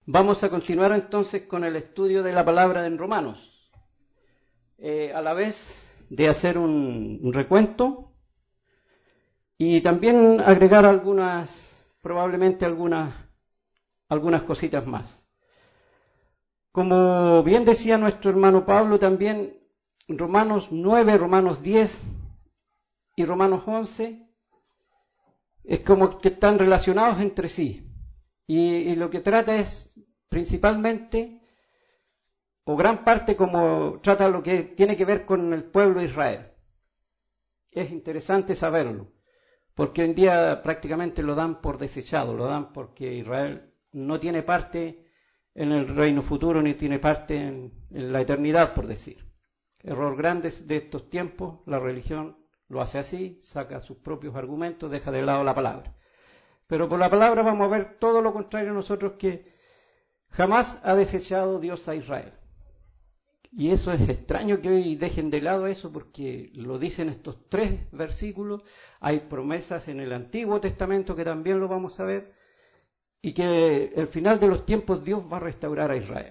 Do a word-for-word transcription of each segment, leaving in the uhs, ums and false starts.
Vamos a continuar entonces con el estudio de la palabra en Romanos. Eh, a la vez de hacer un, un recuento y también agregar algunas, probablemente algunas, algunas cositas más. Como bien decía nuestro hermano Pablo, también Romanos nueve, Romanos diez y Romanos once es como que están relacionados entre sí. Y, y lo que trata es principalmente, o gran parte, como trata lo que tiene que ver con el pueblo de Israel. Es interesante saberlo, porque hoy en día prácticamente lo dan por desechado, lo dan porque Israel no tiene parte en el reino futuro, ni tiene parte en, en la eternidad, por decir. Error grande de estos tiempos, la religión lo hace así, saca sus propios argumentos, deja de lado la palabra. Pero por la palabra vamos a ver todo lo contrario a nosotros, que jamás ha desechado Dios a Israel. Y eso es extraño que hoy dejen de lado eso, porque lo dicen estos tres versículos. Hay promesas en el Antiguo Testamento que también lo vamos a ver, y que al final de los tiempos Dios va a restaurar a Israel.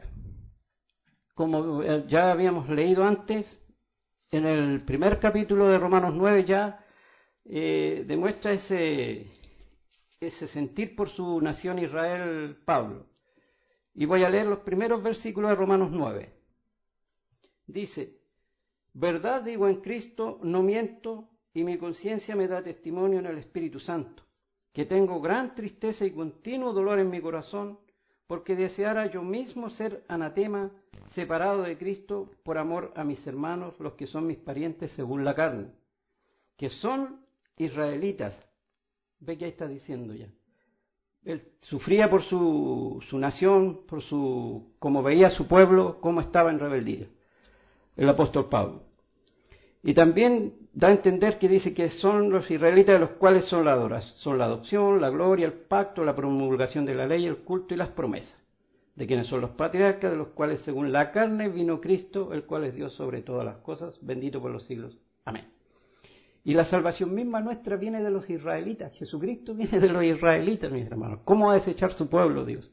Como ya habíamos leído antes, en el primer capítulo de Romanos nueve ya eh, demuestra ese, ese sentir por su nación Israel Pablo. Y voy a leer los primeros versículos de Romanos nueve. Dice: verdad digo en Cristo, no miento, y mi conciencia me da testimonio en el Espíritu Santo, que tengo gran tristeza y continuo dolor en mi corazón, porque deseara yo mismo ser anatema, separado de Cristo, por amor a mis hermanos, los que son mis parientes según la carne, que son israelitas. Ve que ahí está diciendo ya. Él sufría por su, su nación, por su, como veía a su pueblo, cómo estaba en rebeldía, el apóstol Pablo. Y también da a entender que dice que son los israelitas, de los cuales son la adoración, son la adopción, la gloria, el pacto, la promulgación de la ley, el culto y las promesas, de quienes son los patriarcas, de los cuales según la carne vino Cristo, el cual es Dios sobre todas las cosas, bendito por los siglos. Amén. Y la salvación misma nuestra viene de los israelitas. Jesucristo viene de los israelitas, mis hermanos. ¿Cómo va a desechar su pueblo, Dios?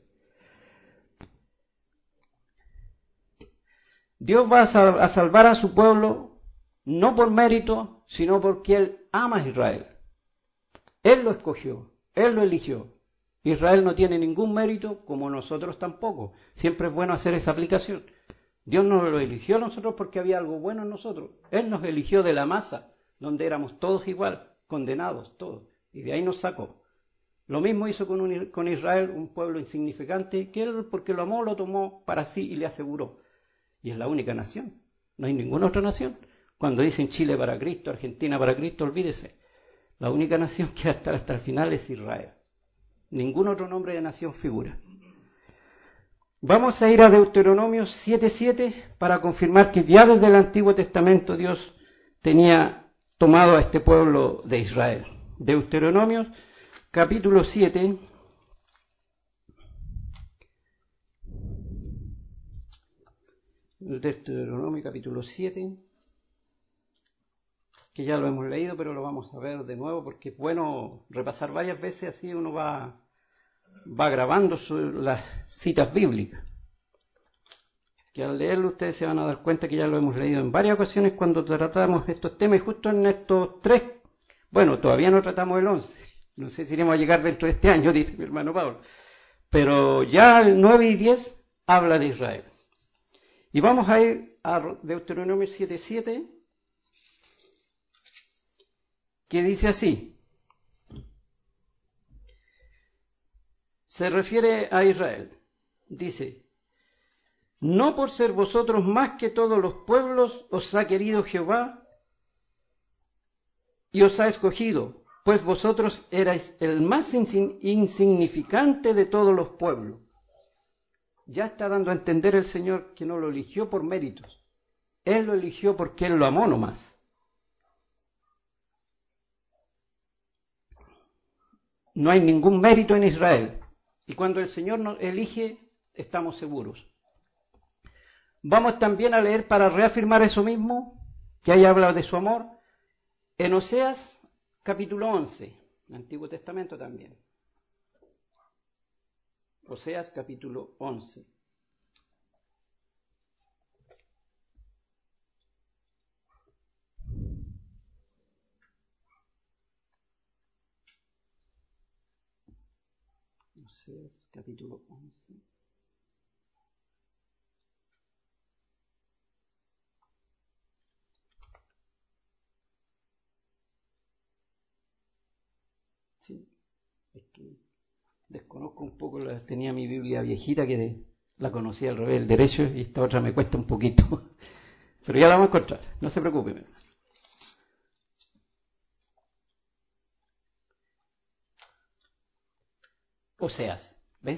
Dios va a salvar a su pueblo no por mérito, sino porque Él ama a Israel. Él lo escogió, Él lo eligió. Israel no tiene ningún mérito, como nosotros tampoco. Siempre es bueno hacer esa aplicación. Dios nos lo eligió a nosotros porque había algo bueno en nosotros. Él nos eligió de la masa, donde éramos todos igual, condenados todos, y de ahí nos sacó. Lo mismo hizo con, un, con Israel, un pueblo insignificante, que Él, porque lo amó, lo tomó para sí y le aseguró. Y es la única nación, no hay ninguna otra nación. Cuando dicen Chile para Cristo, Argentina para Cristo, olvídese. La única nación que va a estar hasta el final es Israel. Ningún otro nombre de nación figura. Vamos a ir a Deuteronomio siete siete para confirmar que ya desde el Antiguo Testamento Dios tenía tomado a este pueblo de Israel. Deuteronomio capítulo siete. Deuteronomio capítulo siete, que ya lo hemos leído, pero lo vamos a ver de nuevo porque es bueno repasar varias veces, así uno va, va grabando su, las citas bíblicas. Que al leerlo ustedes se van a dar cuenta que ya lo hemos leído en varias ocasiones cuando tratamos estos temas, y justo en estos tres, bueno, todavía no tratamos el once, no sé si iremos a llegar dentro de este año, dice mi hermano Pablo, pero ya el nueve y diez habla de Israel. Y vamos a ir a Deuteronomio siete siete, que dice así, se refiere a Israel, dice: no por ser vosotros más que todos los pueblos os ha querido Jehová y os ha escogido, pues vosotros erais el más insignificante de todos los pueblos. Ya está dando a entender el Señor que no lo eligió por méritos. Él lo eligió porque Él lo amó nomás. No hay ningún mérito en Israel. Y cuando el Señor nos elige, estamos seguros. Vamos también a leer para reafirmar eso mismo, que ahí habla de su amor, en Oseas capítulo once, el Antiguo Testamento también. Oseas capítulo once. Oseas capítulo once. Sí, es que desconozco un poco, la, tenía mi Biblia viejita que de, la conocía al revés, el derecho, y esta otra me cuesta un poquito. Pero ya la vamos a encontrar, no se preocupe. Oseas, ¿ves?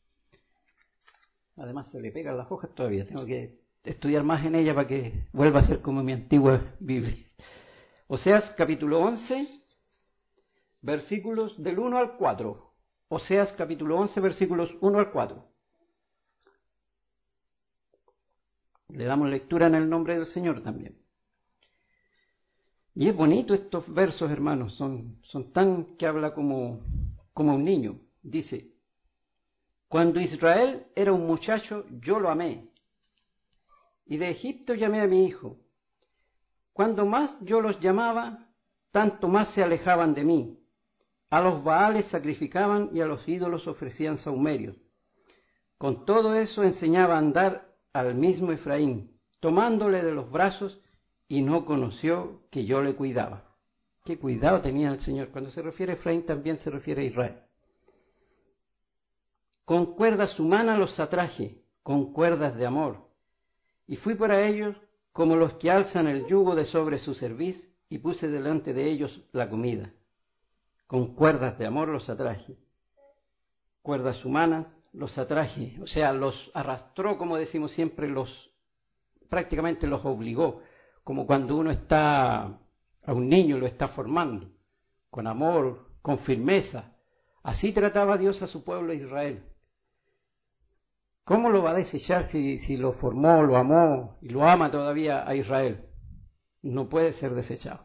Además se le pegan las hojas todavía, tengo que estudiar más en ella para que vuelva a ser como mi antigua Biblia. Oseas capítulo once, versículos del uno al cuatro. Oseas capítulo once, versículos uno al cuatro. Le damos lectura en el nombre del Señor también. Y es bonito estos versos, hermanos, son, son tan que habla como, como un niño. Dice: cuando Israel era un muchacho, yo lo amé, y de Egipto llamé a mi hijo. Cuando más yo los llamaba, tanto más se alejaban de mí. A los Baales sacrificaban y a los ídolos ofrecían sahumerios. Con todo eso enseñaba a andar al mismo Efraín, tomándole de los brazos, y no conoció que yo le cuidaba. Qué cuidado tenía el Señor. Cuando se refiere a Efraín también se refiere a Israel. Con cuerdas humanas los atraje, con cuerdas de amor, y fui para ellos como los que alzan el yugo de sobre su cerviz, y puse delante de ellos la comida. Con cuerdas de amor los atraje, cuerdas humanas los atraje, o sea, los arrastró, como decimos siempre, los prácticamente los obligó, como cuando uno está a un niño lo está formando, con amor, con firmeza. Así trataba Dios a su pueblo Israel. ¿Cómo lo va a desechar si, si lo formó, lo amó y lo ama todavía a Israel? No puede ser desechado.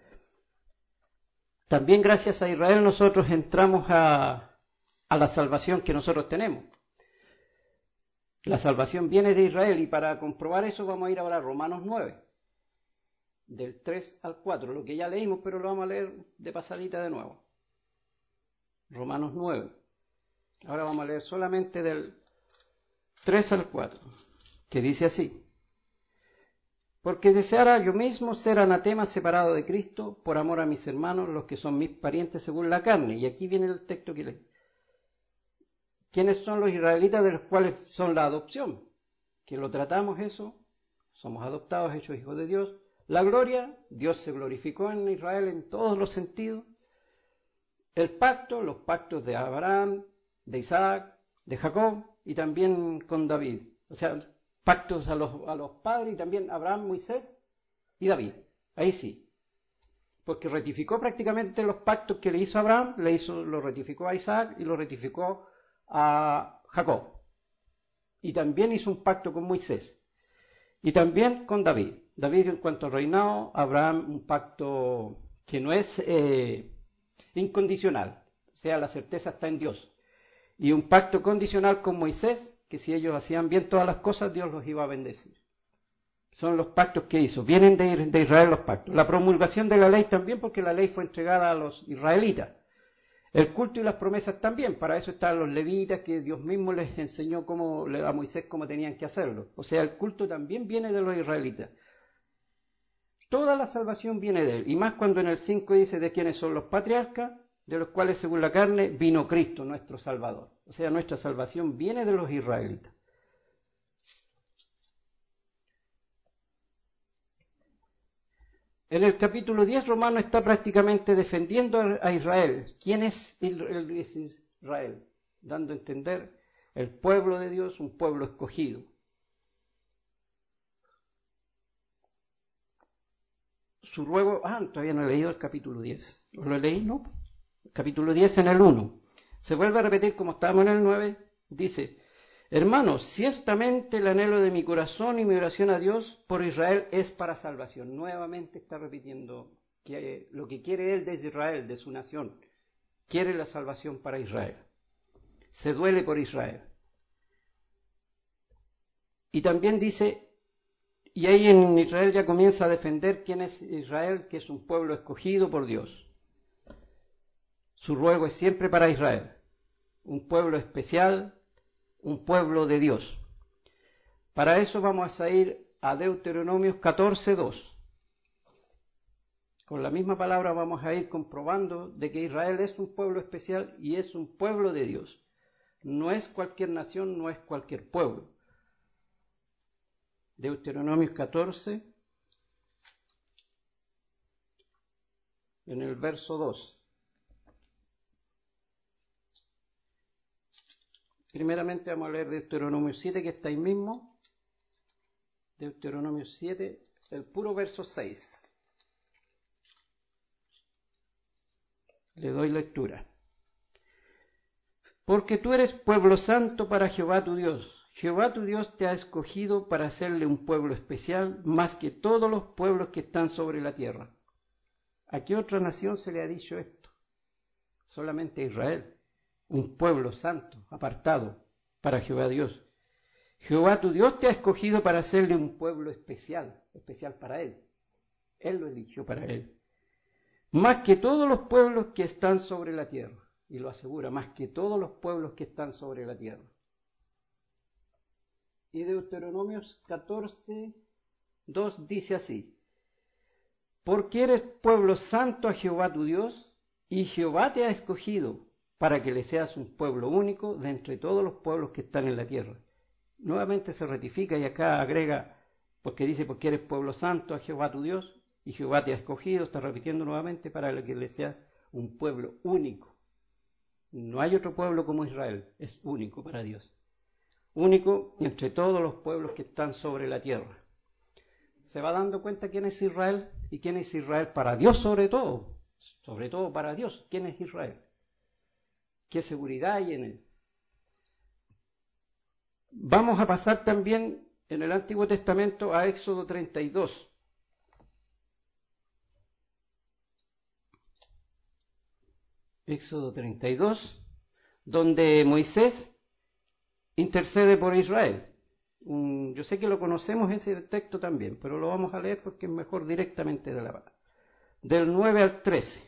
También gracias a Israel nosotros entramos a, a la salvación que nosotros tenemos. La salvación viene de Israel, y para comprobar eso vamos a ir ahora a Romanos nueve, del tres al cuatro, lo que ya leímos, pero lo vamos a leer de pasadita de nuevo. Romanos nueve. Ahora vamos a leer solamente del tres al cuatro, que dice así: porque deseara yo mismo ser anatema separado de Cristo por amor a mis hermanos, los que son mis parientes según la carne. Y aquí viene el texto que leí. ¿Quiénes son los israelitas, de los cuales son la adopción? Que lo tratamos eso, somos adoptados, hechos hijos de Dios. La gloria, Dios se glorificó en Israel en todos los sentidos. El pacto, los pactos de Abraham, de Isaac, de Jacob, y también con David. O sea, pactos a los, a los padres, y también Abraham, Moisés y David. Ahí sí. Porque ratificó prácticamente los pactos que le hizo a Abraham, le hizo, lo ratificó a Isaac y lo ratificó a Jacob. Y también hizo un pacto con Moisés. Y también con David. David en cuanto al reinado, Abraham un pacto que no es eh, incondicional. O sea, la certeza está en Dios. Y un pacto condicional con Moisés, que si ellos hacían bien todas las cosas, Dios los iba a bendecir. Son los pactos que hizo. Vienen de, de Israel los pactos. La promulgación de la ley también, porque la ley fue entregada a los israelitas. El culto y las promesas también. Para eso están los levitas, que Dios mismo les enseñó cómo, a Moisés cómo tenían que hacerlo. O sea, el culto también viene de los israelitas. Toda la salvación viene de él. Y más cuando en el cinco dice de quiénes son los patriarcas, de los cuales según la carne vino Cristo, nuestro Salvador. O sea, nuestra salvación viene de los israelitas. En el capítulo diez, Romano está prácticamente defendiendo a Israel. ¿Quién es Israel? Dando a entender el pueblo de Dios, un pueblo escogido. Su ruego, ah, todavía no he leído el capítulo diez. ¿Lo leí? No. El capítulo diez en el uno. Se vuelve a repetir como estábamos en el nueve. Dice: hermanos, ciertamente el anhelo de mi corazón y mi oración a Dios por Israel es para salvación. Nuevamente está repitiendo que lo que quiere él de Israel, de su nación. Quiere la salvación para Israel. se duele por Israel. Y también dice, y ahí en Israel ya comienza a defender quién es Israel, que es un pueblo escogido por Dios. Su ruego es siempre para Israel, un pueblo especial, un pueblo de Dios. Para eso vamos a ir a Deuteronomios catorce dos. Con la misma palabra vamos a ir comprobando de que Israel es un pueblo especial y es un pueblo de Dios. No es cualquier nación, no es cualquier pueblo. Deuteronomios catorce, en el verso dos. Primeramente vamos a leer Deuteronomio siete, que está ahí mismo. Deuteronomio siete, el puro verso seis. Le doy lectura. Porque tú eres pueblo santo para Jehová tu Dios. Jehová tu Dios te ha escogido para hacerle un pueblo especial, más que todos los pueblos que están sobre la tierra. ¿A qué otra nación se le ha dicho esto? Solamente a Israel, un pueblo santo, apartado para Jehová Dios. Jehová tu Dios te ha escogido para hacerle un pueblo especial, especial para Él. Él lo eligió para Él. Más que todos los pueblos que están sobre la tierra. Y lo asegura, más que todos los pueblos que están sobre la tierra. Y Deuteronomio catorce dos dice así: porque eres pueblo santo a Jehová tu Dios, y Jehová te ha escogido para que le seas un pueblo único de entre todos los pueblos que están en la tierra. Nuevamente se ratifica y acá agrega, porque dice, porque eres pueblo santo a Jehová tu Dios, y Jehová te ha escogido, está repitiendo nuevamente, para que le seas un pueblo único. No hay otro pueblo como Israel, es único para Dios. Único entre todos los pueblos que están sobre la tierra. ¿Se va dando cuenta quién es Israel? ¿Y quién es Israel para Dios sobre todo? Sobre todo para Dios. ¿Quién es Israel? ¿Qué seguridad hay en él? Vamos a pasar también en el Antiguo Testamento a Éxodo treinta y dos. Éxodo treinta y dos, donde Moisés intercede por Israel. Un, yo sé que lo conocemos ese texto también, pero lo vamos a leer porque es mejor directamente de la palabra. Del nueve al trece.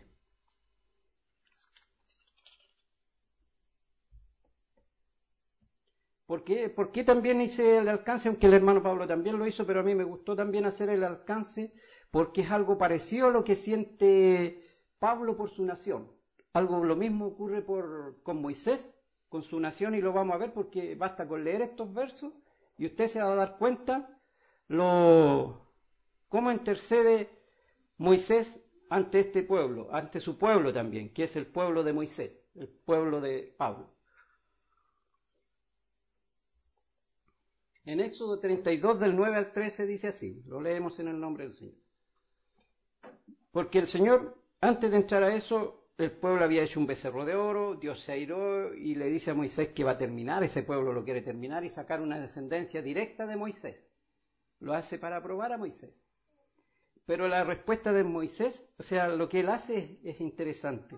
¿Por qué? ¿Por qué también hice el alcance? Aunque el hermano Pablo también lo hizo, pero a mí me gustó también hacer el alcance porque es algo parecido a lo que siente Pablo por su nación. Algo lo mismo ocurre por, con Moisés, con su nación, y lo vamos a ver porque basta con leer estos versos y usted se va a dar cuenta lo, cómo intercede Moisés ante este pueblo, ante su pueblo también, que es el pueblo de Moisés, el pueblo de Pablo. En Éxodo treinta y dos, del nueve al trece, dice así, lo leemos en el nombre del Señor. Porque el Señor, antes de entrar a eso, el pueblo había hecho un becerro de oro, Dios se airó y le dice a Moisés que va a terminar, ese pueblo lo quiere terminar y sacar una descendencia directa de Moisés. Lo hace para probar a Moisés. Pero la respuesta de Moisés, o sea, lo que él hace es, es interesante.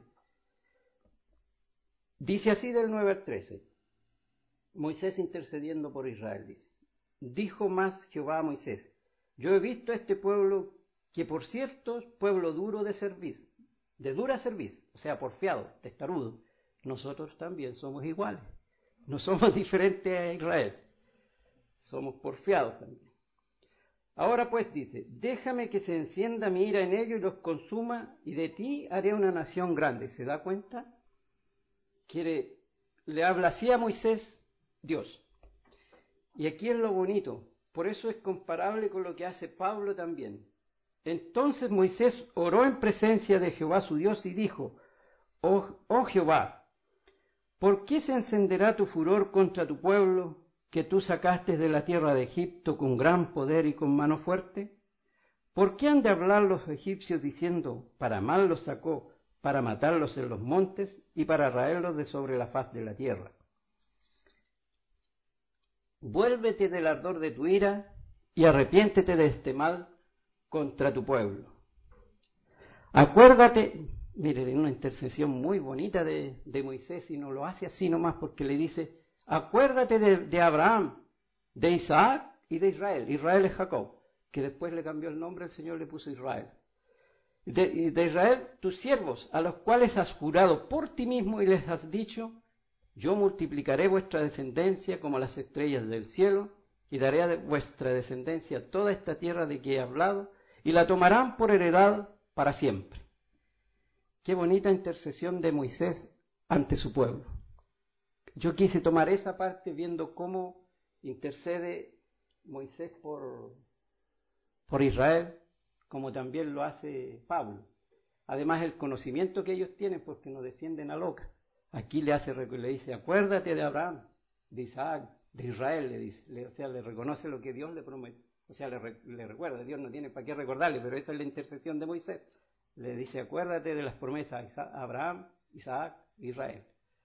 Dice así del nueve al trece, Moisés intercediendo por Israel, dice. Dijo más Jehová a Moisés: yo he visto a este pueblo, que por cierto es pueblo duro de cerviz, de dura cerviz, o sea, porfiado, testarudo. Nosotros también somos iguales, no somos diferentes a Israel, somos porfiados también. Ahora pues dice: déjame que se encienda mi ira en ellos y los consuma, y de ti haré una nación grande. ¿Se da cuenta? Quiere, le habla así a Moisés Dios. Y aquí es lo bonito, por eso es comparable con lo que hace Pablo también. Entonces Moisés oró en presencia de Jehová su Dios y dijo: oh, oh Jehová, ¿por qué se encenderá tu furor contra tu pueblo, que tú sacaste de la tierra de Egipto con gran poder y con mano fuerte? ¿Por qué han de hablar los egipcios diciendo: para mal los sacó, para matarlos en los montes y para raerlos de sobre la faz de la tierra? Vuélvete del ardor de tu ira y arrepiéntete de este mal contra tu pueblo. Acuérdate, Miren, una intercesión muy bonita de, de Moisés, y no lo hace así nomás porque le dice, acuérdate de, de Abraham, de Isaac y de Israel. Israel es Jacob, que después le cambió el nombre, el Señor le puso Israel. De, de Israel, tus siervos, a los cuales has jurado por ti mismo y les has dicho, yo multiplicaré vuestra descendencia como las estrellas del cielo, y daré a vuestra descendencia toda esta tierra de que he hablado, y la tomarán por heredad para siempre. Qué bonita intercesión de Moisés ante su pueblo. Yo quise tomar esa parte viendo cómo intercede Moisés por, por Israel, como también lo hace Pablo. Además, el conocimiento que ellos tienen, porque nos defienden a loca. Aquí le hace, le dice, acuérdate de Abraham, de Isaac, de Israel, le dice. Le, o sea, le reconoce lo que Dios le promete. O sea, le, le recuerda. Dios no tiene para qué recordarle, pero esa es la intercesión de Moisés. Le dice, acuérdate de las promesas a Abraham, Isaac, Israel.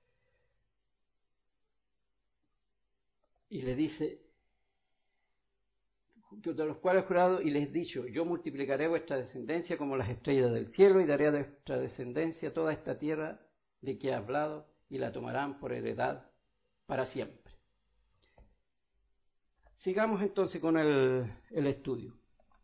Y le dice, de los cuales he jurado y les he dicho, yo multiplicaré vuestra descendencia como las estrellas del cielo y daré a vuestra descendencia toda esta tierra de que he hablado y la tomarán por heredad para siempre. Sigamos entonces con el, el estudio.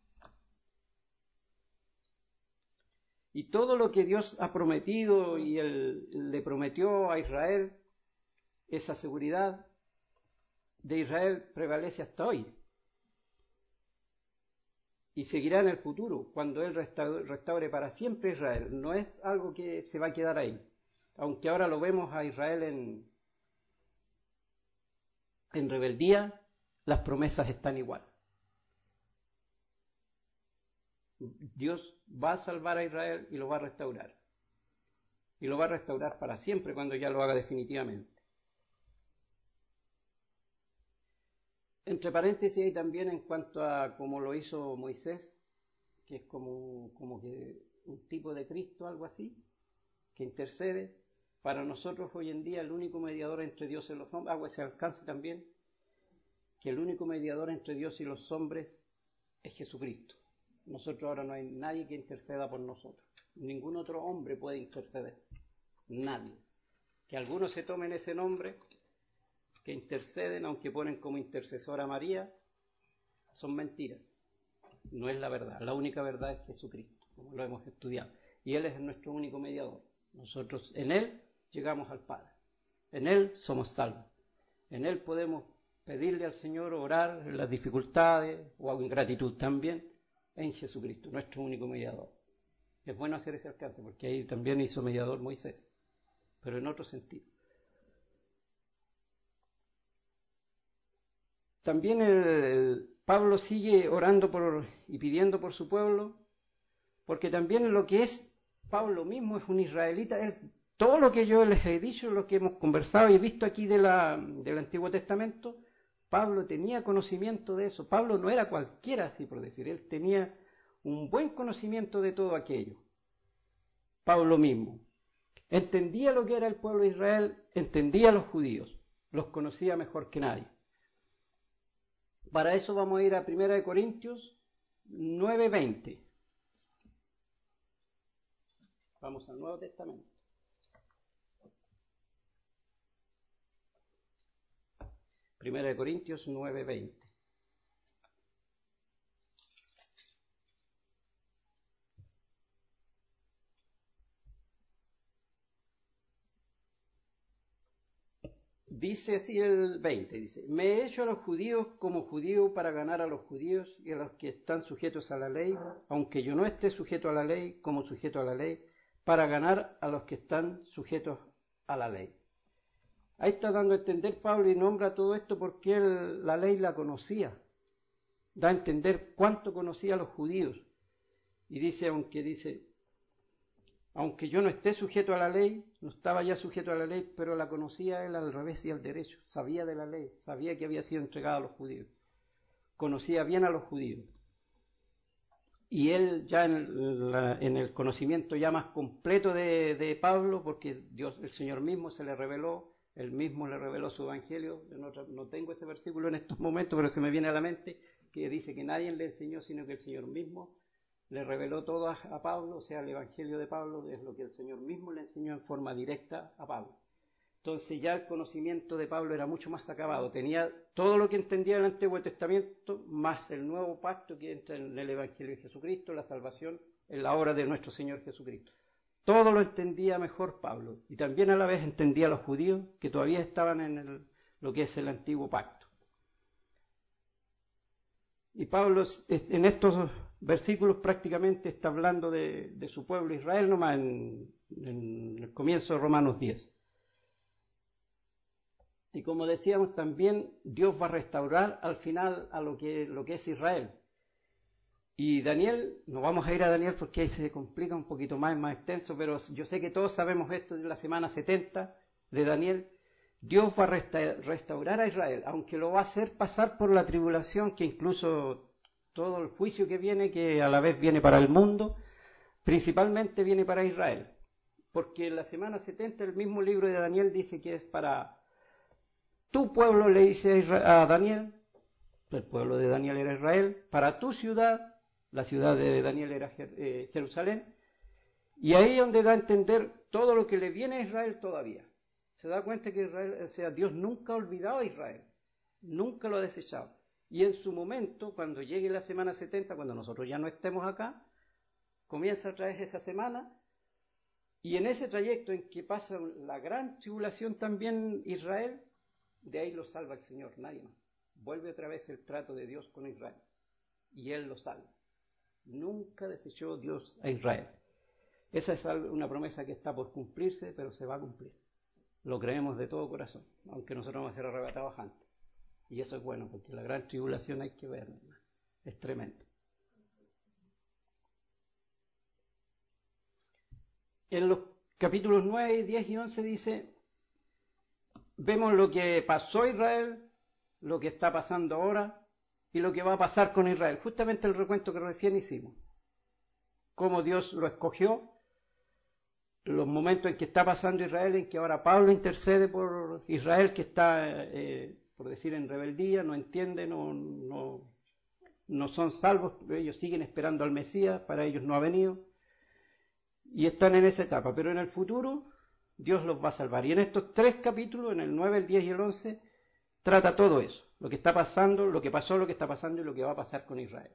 Y todo lo que Dios ha prometido y él, le prometió a Israel, esa seguridad de Israel prevalece hasta hoy. Y seguirá en el futuro, cuando Él restaure, restaure para siempre Israel. No es algo que se va a quedar ahí. Aunque ahora lo vemos a Israel en, en rebeldía, las promesas están igual. Dios va a salvar a Israel y lo va a restaurar. Y lo va a restaurar para siempre cuando ya lo haga definitivamente. Entre paréntesis hay también en cuanto a cómo lo hizo Moisés, que es como, como que un tipo de Cristo, algo así, que intercede. Para nosotros hoy en día el único mediador entre Dios y los hombres, hago ese alcance también, que el único mediador entre Dios y los hombres es Jesucristo. Nosotros ahora no hay nadie que interceda por nosotros. Ningún otro hombre puede interceder. Nadie. Que algunos se tomen ese nombre, que interceden, aunque ponen como intercesora a María, son mentiras. No es la verdad. La única verdad es Jesucristo, como lo hemos estudiado. Y Él es nuestro único mediador. Nosotros en Él llegamos al Padre. En Él somos salvos. En Él podemos pedirle al Señor, orar en las dificultades o en gratitud también, en Jesucristo, nuestro único mediador. Es bueno hacer ese alcance, porque ahí también hizo mediador Moisés, pero en otro sentido. También el, el Pablo sigue orando por, y pidiendo por su pueblo, porque también lo que es Pablo mismo es un israelita. Él, todo lo que yo les he dicho, lo que hemos conversado y visto aquí de la, del Antiguo Testamento, Pablo tenía conocimiento de eso. Pablo no era cualquiera, así por decir. Él tenía un buen conocimiento de todo aquello. Pablo mismo. Entendía lo que era el pueblo de Israel, entendía a los judíos, los conocía mejor que nadie. Para eso vamos a ir a primera de Corintios nueve veinte. Vamos al Nuevo Testamento. primera de Corintios nueve veinte. Dice así el veinte, dice, me he hecho a los judíos como judío para ganar a los judíos y a los que están sujetos a la ley, aunque yo no esté sujeto a la ley, como sujeto a la ley, para ganar a los que están sujetos a la ley. Ahí está dando a entender Pablo y nombra todo esto porque él la ley la conocía. Da a entender cuánto conocía a los judíos. Y dice, aunque dice, aunque yo no esté sujeto a la ley, no estaba ya sujeto a la ley, pero la conocía él al revés y al derecho. Sabía de la ley, sabía que había sido entregada a los judíos. Conocía bien a los judíos. Y él ya en, la, en el conocimiento ya más completo de, de Pablo, porque Dios, el Señor mismo se le reveló, él mismo le reveló su evangelio. Yo no, no tengo ese versículo en estos momentos, pero se me viene a la mente, que dice que nadie le enseñó, sino que el Señor mismo le reveló todo a, a Pablo, o sea, el Evangelio de Pablo es lo que el Señor mismo le enseñó en forma directa a Pablo. Entonces ya el conocimiento de Pablo era mucho más acabado, tenía todo lo que entendía el Antiguo Testamento, más el nuevo pacto que entra en el Evangelio de Jesucristo, la salvación en la obra de nuestro Señor Jesucristo. Todo lo entendía mejor Pablo, y también a la vez entendía a los judíos que todavía estaban en el, lo que es el Antiguo Pacto. Y Pablo en estos versículos prácticamente está hablando de, de su pueblo Israel, nomás en, en el comienzo de Romanos diez. Y como decíamos también, Dios va a restaurar al final a lo que, lo que es Israel. Y Daniel, no vamos a ir a Daniel porque ahí se complica un poquito más, es más extenso, pero yo sé que todos sabemos esto de la semana setenta de Daniel. Dios va a resta- restaurar a Israel, aunque lo va a hacer pasar por la tribulación, que incluso todo el juicio que viene, que a la vez viene para el mundo, principalmente viene para Israel. Porque en la semana setenta el mismo libro de Daniel dice que es para tu pueblo, le dice a, Israel, a Daniel, el pueblo de Daniel era Israel, para tu ciudad, la ciudad de Daniel era eh, Jerusalén, y ahí es donde da a entender todo lo que le viene a Israel todavía. Se da cuenta que Israel, o sea, Dios nunca ha olvidado a Israel, nunca lo ha desechado. Y en su momento, cuando llegue la semana setenta, cuando nosotros ya no estemos acá, comienza otra vez esa semana, y en ese trayecto en que pasa la gran tribulación también Israel, de ahí lo salva el Señor, nadie más. Vuelve otra vez el trato de Dios con Israel, y Él lo salva. Nunca desechó Dios a Israel. Esa es una promesa que está por cumplirse, pero se va a cumplir. Lo creemos de todo corazón, aunque nosotros vamos a ser arrebatados antes. Y eso es bueno, porque la gran tribulación hay que verla, es tremendo. En los capítulos nueve, diez y once dice, vemos lo que pasó a Israel, lo que está pasando ahora y lo que va a pasar con Israel. Justamente el recuento que recién hicimos. Cómo Dios lo escogió, los momentos en que está pasando Israel, en que ahora Pablo intercede por Israel, que está, eh, por decir, en rebeldía, no entiende, no, no, no son salvos, ellos siguen esperando al Mesías, para ellos no ha venido, y están en esa etapa, pero en el futuro Dios los va a salvar. Y en estos tres capítulos, en el nueve, el diez y el once, trata todo eso, lo que está pasando, lo que pasó, lo que está pasando y lo que va a pasar con Israel.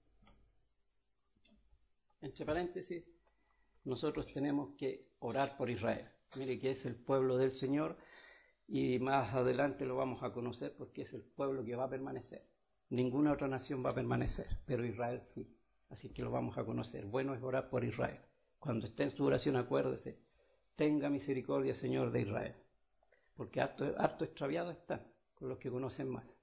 Entre paréntesis, nosotros tenemos que orar por Israel. Mire que es el pueblo del Señor y más adelante lo vamos a conocer porque es el pueblo que va a permanecer. Ninguna otra nación va a permanecer, pero Israel sí. Así que lo vamos a conocer. Bueno es orar por Israel. Cuando esté en su oración, acuérdese, tenga misericordia, Señor, de Israel. Porque harto, harto extraviado están con los que conocen más.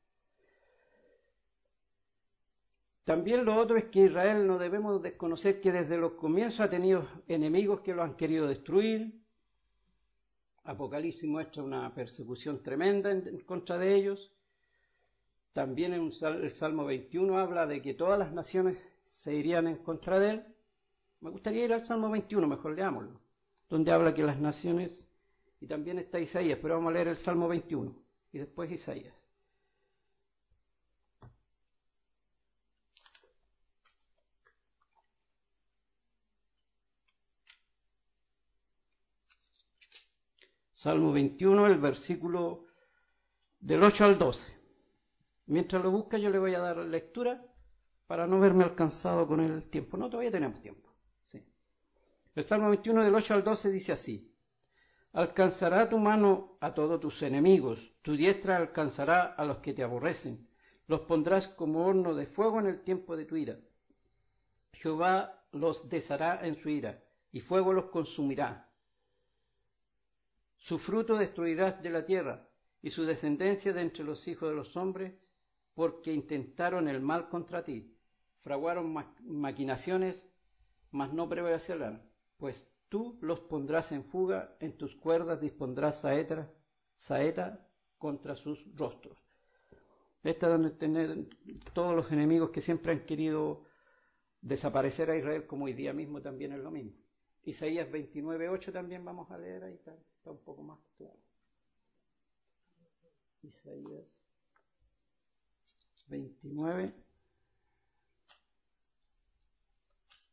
También lo otro es que Israel no debemos desconocer que desde los comienzos ha tenido enemigos que lo han querido destruir. Apocalipsis muestra una persecución tremenda en, en contra de ellos. También en un, el Salmo veintiuno habla de que todas las naciones se irían en contra de él. Me gustaría ir al Salmo veintiuno, mejor leámoslo, donde habla que las naciones, y también está Isaías, pero vamos a leer el Salmo veintiuno y después Isaías. Salmo veintiuno, el versículo del ocho al doce. Mientras lo busca yo le voy a dar lectura para no verme alcanzado con el tiempo. No, todavía tenemos tiempo. Sí. El Salmo veintiuno del ocho al doce dice así: alcanzará tu mano a todos tus enemigos, tu diestra alcanzará a los que te aborrecen, los pondrás como horno de fuego en el tiempo de tu ira. Jehová los deshará en su ira, y fuego los consumirá. Su fruto destruirás de la tierra, y su descendencia de entre los hijos de los hombres, porque intentaron el mal contra ti, fraguaron ma- maquinaciones, mas no prevalecerán, pues tú los pondrás en fuga, en tus cuerdas dispondrás saeta, saeta contra sus rostros. Esta dando a entender todos los enemigos que siempre han querido desaparecer a Israel, como hoy día mismo también es lo mismo. Isaías veintinueve ocho también vamos a leer, ahí está, está un poco más claro. Isaías veintinueve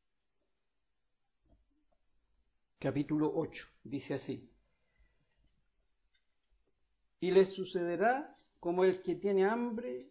capítulo ocho, dice así. Y les sucederá como el que tiene hambre.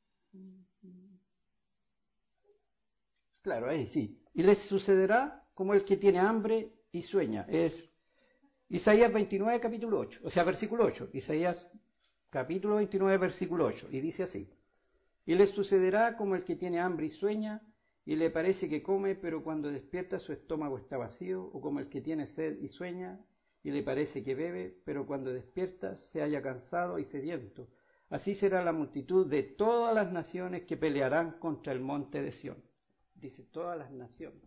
Claro, ahí sí. Y les sucederá como el que tiene hambre y sueña. Es Isaías veintinueve, capítulo ocho, o sea, versículo ocho. Isaías capítulo veintinueve, versículo ocho. Y dice así. Y les sucederá como el que tiene hambre y sueña, y le parece que come, pero cuando despierta su estómago está vacío, o como el que tiene sed y sueña, y le parece que bebe, pero cuando despierta se halla cansado y sediento. Así será la multitud de todas las naciones que pelearán contra el monte de Sión. Dice todas las naciones.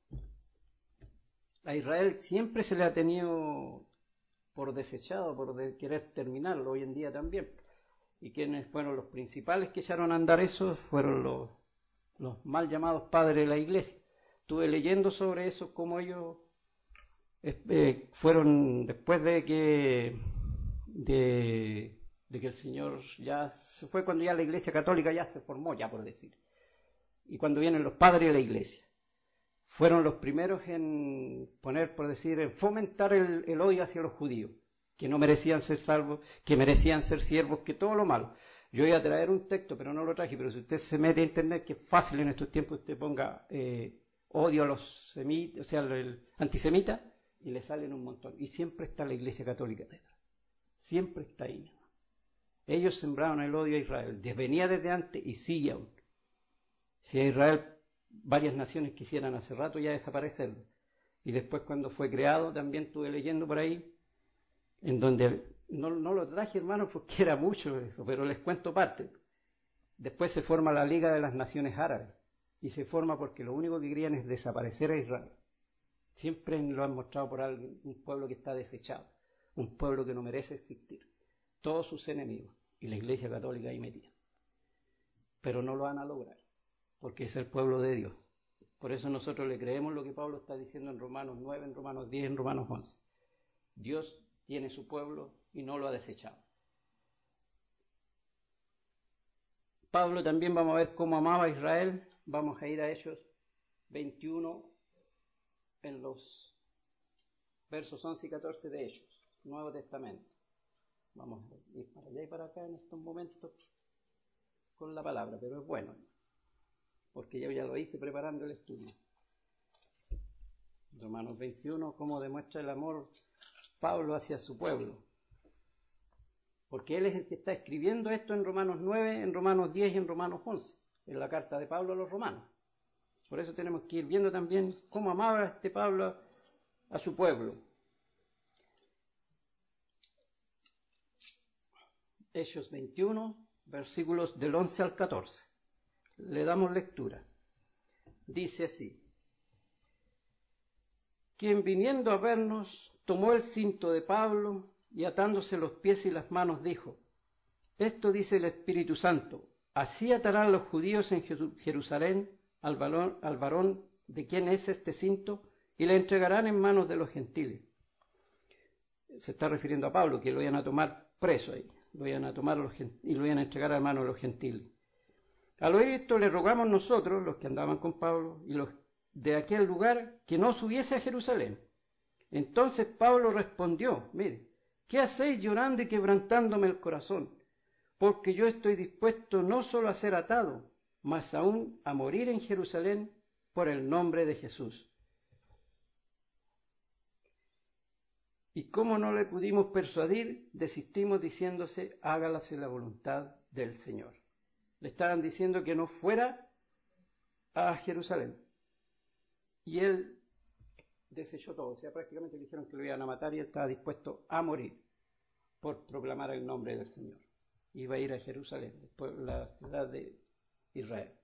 A Israel siempre se le ha tenido por desechado, por de querer terminarlo, hoy en día también. Y quienes fueron los principales que echaron a andar eso fueron los, los mal llamados padres de la iglesia. Estuve leyendo sobre eso, cómo ellos eh, fueron, después de que, de, de que el Señor ya se fue, cuando ya la iglesia católica ya se formó, ya por decir. Y cuando vienen los padres de la iglesia, fueron los primeros en poner, por decir, en fomentar el, el odio hacia los judíos, que no merecían ser salvos, que merecían ser siervos, que todo lo malo. Yo iba a traer un texto, pero no lo traje, pero si usted se mete a internet, que es fácil en estos tiempos, usted ponga eh, odio a los semitas, o sea, el antisemita, y le salen un montón. Y siempre está la iglesia católica detrás. Siempre está ahí. Ellos sembraron el odio a Israel. Venía desde antes y sigue aún. Si a Israel varias naciones quisieran hace rato ya desaparecerlo. Y después cuando fue creado, también estuve leyendo por ahí, en donde no, no lo traje, hermano, porque era mucho eso, pero les cuento parte. Después se forma la Liga de las Naciones Árabes, y se forma porque lo único que querían es desaparecer a Israel. Siempre lo han mostrado por alguien, un pueblo que está desechado, un pueblo que no merece existir. Todos sus enemigos, y la Iglesia Católica ahí metida. Pero no lo van a lograr, porque es el pueblo de Dios. Por eso nosotros le creemos lo que Pablo está diciendo en Romanos nueve, en Romanos diez, en Romanos once. Dios tiene su pueblo y no lo ha desechado. Pablo también, vamos a ver cómo amaba a Israel. Vamos a ir a Hechos veintiuno en los versos once y catorce de Hechos, Nuevo Testamento. Vamos a ir para allá y para acá en estos momentos con la palabra, pero es bueno, porque yo ya lo hice preparando el estudio. Romanos veintiuno, cómo demuestra el amor Pablo hacia su pueblo. Porque él es el que está escribiendo esto en Romanos nueve, en Romanos diez y en Romanos once, en la carta de Pablo a los romanos. Por eso tenemos que ir viendo también cómo amaba este Pablo a, a su pueblo. Hechos veintiuno, versículos del once al catorce. Le damos lectura. Dice así: quien viniendo a vernos tomó el cinto de Pablo y atándose los pies y las manos dijo: esto dice el Espíritu Santo, así atarán los judíos en Jerusalén al varón, al varón de quien es este cinto y le entregarán en manos de los gentiles. Se está refiriendo a Pablo, que lo iban a tomar preso ahí, lo iban a tomar los, y lo iban a entregar a manos de los gentiles. Al oír esto le rogamos nosotros, los que andaban con Pablo y los de aquel lugar, que no subiese a Jerusalén. Entonces Pablo respondió: mire, ¿qué hacéis llorando y quebrantándome el corazón? Porque yo estoy dispuesto no solo a ser atado, mas aún a morir en Jerusalén por el nombre de Jesús. Y como no le pudimos persuadir, desistimos diciéndose: hágase la voluntad del Señor. Le estaban diciendo que no fuera a Jerusalén. Y él desechó todo, o sea, prácticamente le dijeron que lo iban a matar y él estaba dispuesto a morir por proclamar el nombre del Señor. Iba a ir a Jerusalén, la ciudad de Israel.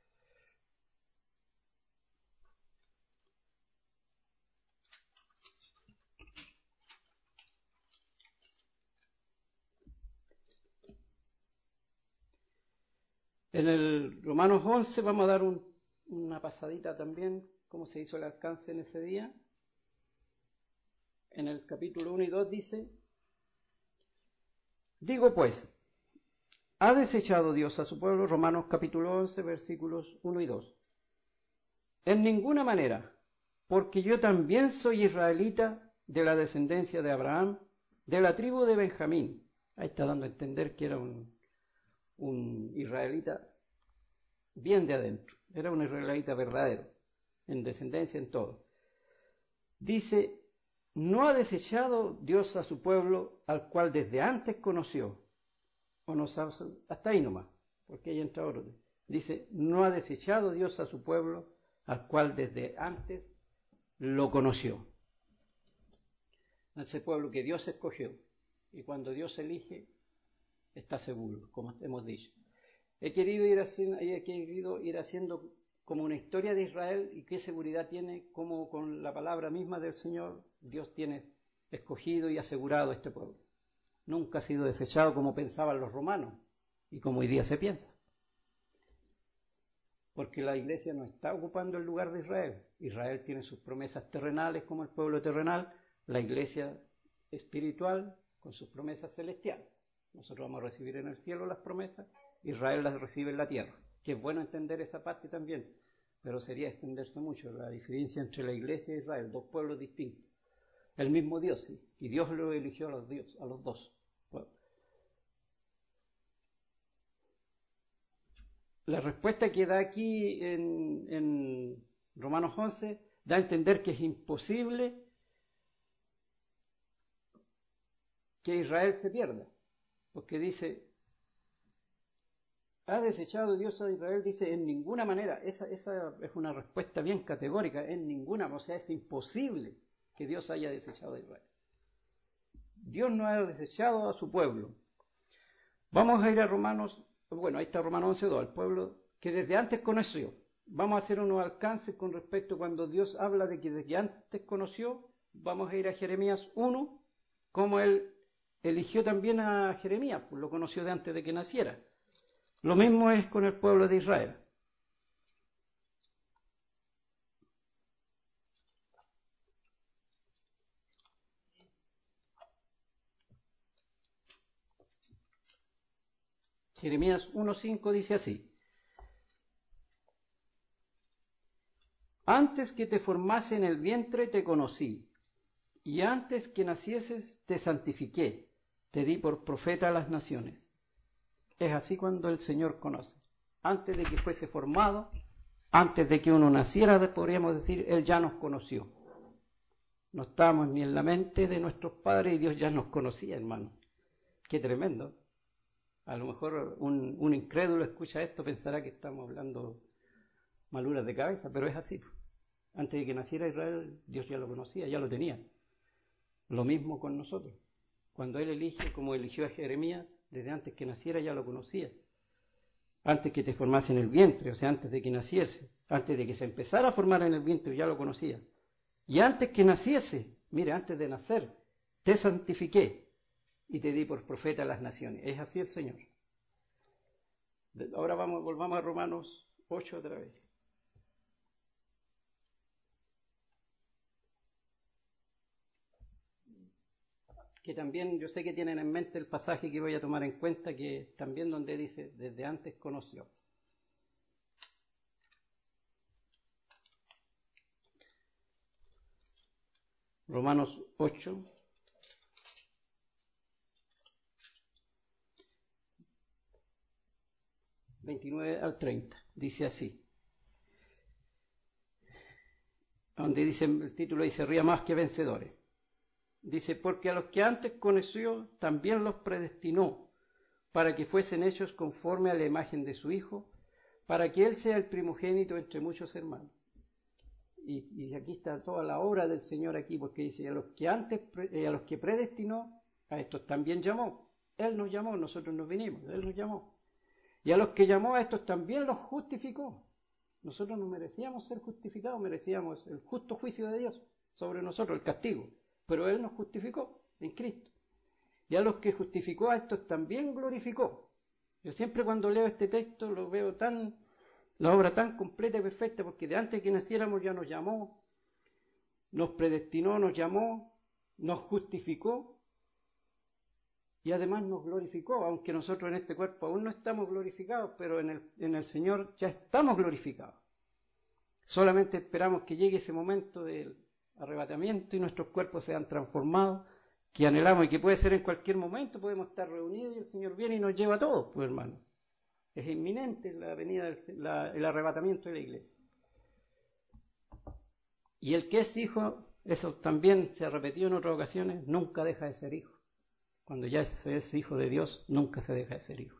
En el Romanos once vamos a dar un, una pasadita también, cómo se hizo el alcance en ese día. En el capítulo uno y dos dice: digo pues, ¿ha desechado Dios a su pueblo? Romanos capítulo once, versículos uno y dos. En ninguna manera, porque yo también soy israelita de la descendencia de Abraham, de la tribu de Benjamín. Ahí está dando a entender que era un, un israelita bien de adentro, era un israelita verdadero, en descendencia, en todo. Dice, no ha desechado Dios a su pueblo, al cual desde antes conoció, o no sabe, hasta ahí nomás, porque ahí entra orden. Dice, no ha desechado Dios a su pueblo, al cual desde antes lo conoció. Ese pueblo que Dios escogió, y cuando Dios elige, está seguro, como hemos dicho. He querido ir haciendo, he querido ir haciendo como una historia de Israel y qué seguridad tiene, como con la palabra misma del Señor, Dios tiene escogido y asegurado a este pueblo. Nunca ha sido desechado como pensaban los romanos y como hoy día se piensa. Porque la iglesia no está ocupando el lugar de Israel. Israel tiene sus promesas terrenales como el pueblo terrenal, la iglesia espiritual con sus promesas celestiales. Nosotros vamos a recibir en el cielo las promesas, Israel las recibe en la tierra. Que es bueno entender esa parte también, pero sería extenderse mucho la diferencia entre la iglesia e Israel, dos pueblos distintos. El mismo Dios, sí, y Dios lo eligió a los, Dios, a los dos. Bueno, la respuesta que da aquí en, en Romanos once da a entender que es imposible que Israel se pierda, porque dice, ¿ha desechado Dios a Israel? Dice, en ninguna manera. Esa, esa es una respuesta bien categórica, en ninguna, o sea, es imposible que Dios haya desechado a Israel. Dios no ha desechado a su pueblo. Vamos a ir a Romanos, bueno, ahí está Romanos once dos, el pueblo que desde antes conoció. Vamos a hacer unos alcances con respecto cuando Dios habla de que desde antes conoció. Vamos a ir a Jeremías uno, como él eligió también a Jeremías, pues lo conoció de antes de que naciera. Lo mismo es con el pueblo de Israel. Jeremías uno cinco dice así: Antes que te formase en el vientre te conocí, y antes que nacieses te santifiqué, te di por profeta a las naciones. Es así cuando el Señor conoce. Antes de que fuese formado, antes de que uno naciera, podríamos decir, Él ya nos conoció. No estábamos ni en la mente de nuestros padres y Dios ya nos conocía, hermano. Qué tremendo. A lo mejor un, un incrédulo escucha esto, pensará que estamos hablando maluras de cabeza, pero es así. Antes de que naciera Israel, Dios ya lo conocía, ya lo tenía. Lo mismo con nosotros. Cuando Él elige, como eligió a Jeremías, desde antes que naciera ya lo conocía. Antes que te formase en el vientre, o sea, antes de que naciese, antes de que se empezara a formar en el vientre, ya lo conocía. Y antes que naciese, mire, antes de nacer, te santifiqué y te di por profeta a las naciones. Es así el Señor. Ahora vamos, volvamos a Romanos ocho otra vez. Que también yo sé que tienen en mente el pasaje que voy a tomar en cuenta, que también donde dice, desde antes conoció. Romanos ocho, veintinueve al treinta, dice así. Donde dice, el título dice, ría más que vencedores. Dice, porque a los que antes conoció, también los predestinó, para que fuesen hechos conforme a la imagen de su Hijo, para que Él sea el primogénito entre muchos hermanos. Y, y aquí está toda la obra del Señor aquí, porque dice, a los que antes, eh, a los que predestinó, a estos también llamó. Él nos llamó, nosotros nos vinimos, Él nos llamó. Y a los que llamó, a estos también los justificó. Nosotros no merecíamos ser justificados, merecíamos el justo juicio de Dios sobre nosotros, el castigo. Pero Él nos justificó en Cristo. Y a los que justificó, a estos también glorificó. Yo siempre cuando leo este texto lo veo tan, la obra tan completa y perfecta, porque de antes que naciéramos ya nos llamó, nos predestinó, nos llamó, nos justificó y además nos glorificó, aunque nosotros en este cuerpo aún no estamos glorificados, pero en el, en el Señor ya estamos glorificados. Solamente esperamos que llegue ese momento del arrebatamiento y nuestros cuerpos sean transformados, que anhelamos y que puede ser en cualquier momento. Podemos estar reunidos y el Señor viene y nos lleva a todos, pues hermano. Es inminente la venida, del, la, el arrebatamiento de la iglesia. Y el que es hijo, eso también se ha repetido en otras ocasiones, nunca deja de ser hijo. Cuando ya se es hijo de Dios, nunca se deja de ser hijo.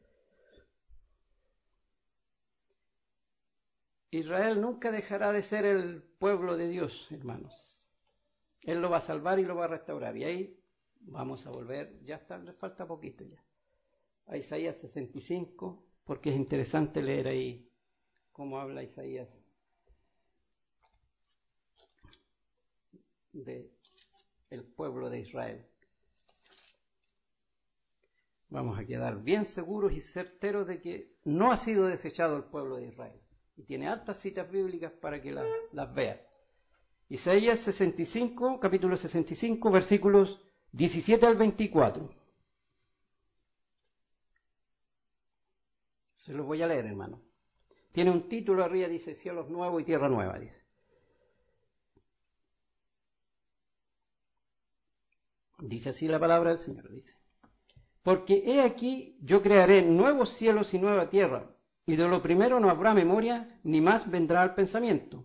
Israel nunca dejará de ser el pueblo de Dios, hermanos. Él lo va a salvar y lo va a restaurar. Y ahí vamos a volver, ya está, le falta poquito ya, a Isaías sesenta y cinco, porque es interesante leer ahí cómo habla Isaías de el pueblo de Israel. Vamos a quedar bien seguros y certeros de que no ha sido desechado el pueblo de Israel. Y tiene hartas citas bíblicas para que las, las vean. Isaías sesenta y cinco, capítulo sesenta y cinco, versículos diecisiete al veinticuatro. Se los voy a leer, hermano. Tiene un título arriba, dice cielos nuevos y tierra nueva, dice. Dice así la palabra del Señor, dice. Porque he aquí, yo crearé nuevos cielos y nueva tierra, y de lo primero no habrá memoria, ni más vendrá al pensamiento.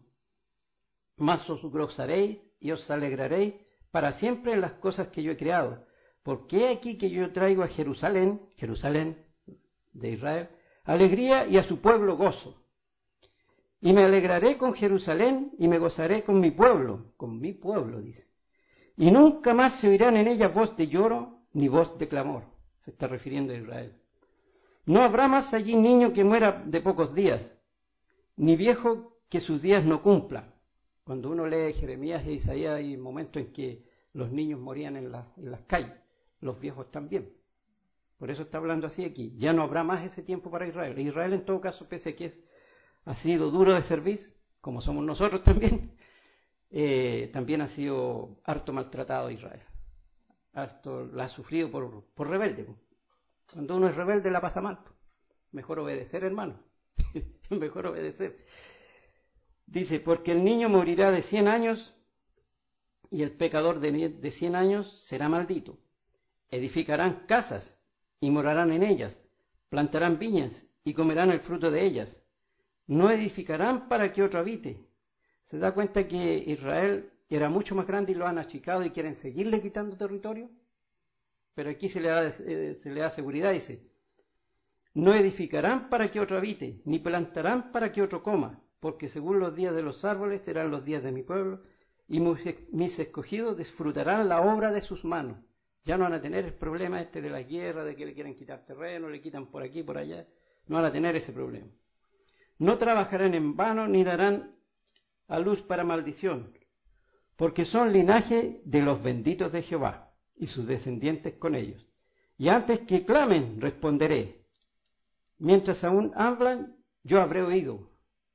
Mas os gozaréis y os alegraréis para siempre en las cosas que yo he creado. Porque he aquí que yo traigo a Jerusalén, Jerusalén de Israel, alegría y a su pueblo gozo. Y me alegraré con Jerusalén y me gozaré con mi pueblo, con mi pueblo, dice. Y nunca más se oirán en ella voz de lloro ni voz de clamor. Se está refiriendo a Israel. No habrá más allí niño que muera de pocos días, ni viejo que sus días no cumpla. Cuando uno lee Jeremías e Isaías hay momentos en que los niños morían en, la, en las calles, los viejos también. Por eso está hablando así aquí. Ya no habrá más ese tiempo para Israel. Israel en todo caso, pese a que es, ha sido duro de servicio, como somos nosotros también, eh, también ha sido harto maltratado Israel. Harto la ha sufrido por, por rebelde. Cuando uno es rebelde la pasa mal. Mejor obedecer, hermano. Mejor obedecer. Dice, porque el niño morirá de cien años y el pecador de, de cien años será maldito. Edificarán casas y morarán en ellas. Plantarán viñas y comerán el fruto de ellas. No edificarán para que otro habite. ¿Se da cuenta que Israel era mucho más grande y lo han achicado y quieren seguirle quitando territorio? Pero aquí se le da, eh, se le da seguridad, dice. No edificarán para que otro habite, ni plantarán para que otro coma, porque según los días de los árboles serán los días de mi pueblo, y mis escogidos disfrutarán la obra de sus manos. Ya no van a tener el problema este de la guerra, de que le quieren quitar terreno, le quitan por aquí, por allá. No van a tener ese problema. No trabajarán en vano, ni darán a luz para maldición, porque son linaje de los benditos de Jehová, y sus descendientes con ellos. Y antes que clamen, responderé. Mientras aún hablan, yo habré oído.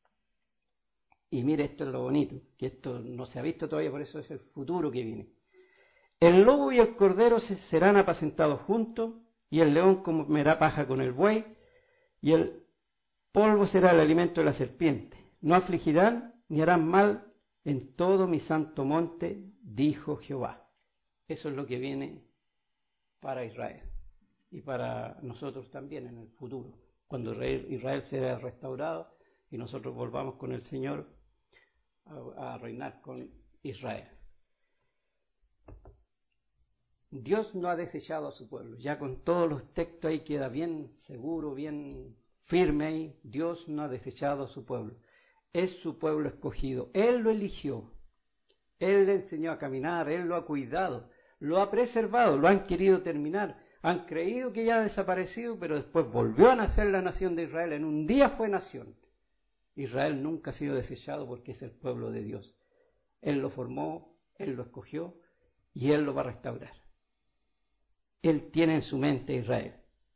Y mire, esto es lo bonito, que esto no se ha visto todavía, por eso es el futuro que viene. El lobo y el cordero se serán apacentados juntos, y el león comerá paja con el buey, y el polvo será el alimento de la serpiente. No afligirán ni harán mal en todo mi santo monte, dijo Jehová. Eso es lo que viene para Israel y para nosotros también en el futuro, cuando Israel sea restaurado y nosotros volvamos con el Señor a, a reinar con Israel. Dios no ha desechado a su pueblo. Ya con todos los textos ahí queda bien seguro, bien firme ahí. Dios no ha desechado a su pueblo. Es su pueblo escogido. Él lo eligió. Él le enseñó a caminar. Él lo ha cuidado. Lo ha preservado. Lo han querido terminar. Han creído que ya ha desaparecido, pero después volvió a nacer la nación de Israel. En un día fue nación. Israel nunca ha sido desechado porque es el pueblo de Dios. Él lo formó, Él lo escogió y Él lo va a restaurar. Él tiene en su mente a Israel.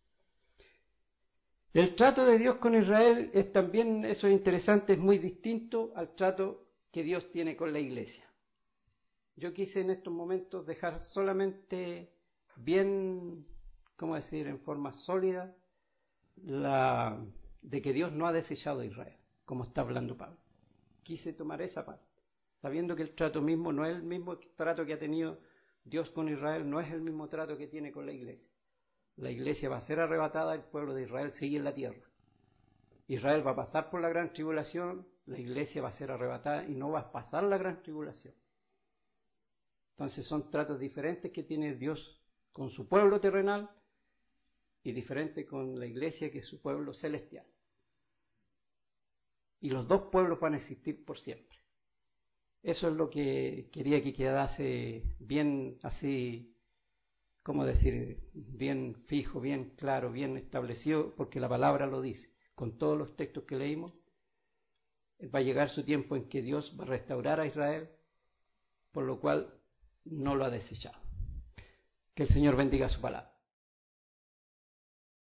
El trato de Dios con Israel es también, eso es interesante, es muy distinto al trato que Dios tiene con la iglesia. Yo quise en estos momentos dejar solamente bien, ¿cómo decir?, en forma sólida, la, de que Dios no ha desechado a Israel, como está hablando Pablo. quise tomar esa parte, sabiendo que el trato mismo no es el mismo trato que ha tenido Dios con Israel, no es el mismo trato que tiene con la iglesia. La iglesia va a ser arrebatada, el pueblo de Israel sigue en la tierra. Israel va a pasar por la gran tribulación, la iglesia va a ser arrebatada y no va a pasar la gran tribulación. Entonces son tratos diferentes que tiene Dios con su pueblo terrenal y diferente con la iglesia, que es su pueblo celestial. Y los dos pueblos van a existir por siempre. Eso es lo que quería que quedase bien así, ¿cómo decir? Bien fijo, bien claro, bien establecido, porque la palabra lo dice. Con todos los textos que leímos, va a llegar su tiempo en que Dios va a restaurar a Israel, por lo cual no lo ha desechado. Que el Señor bendiga su palabra.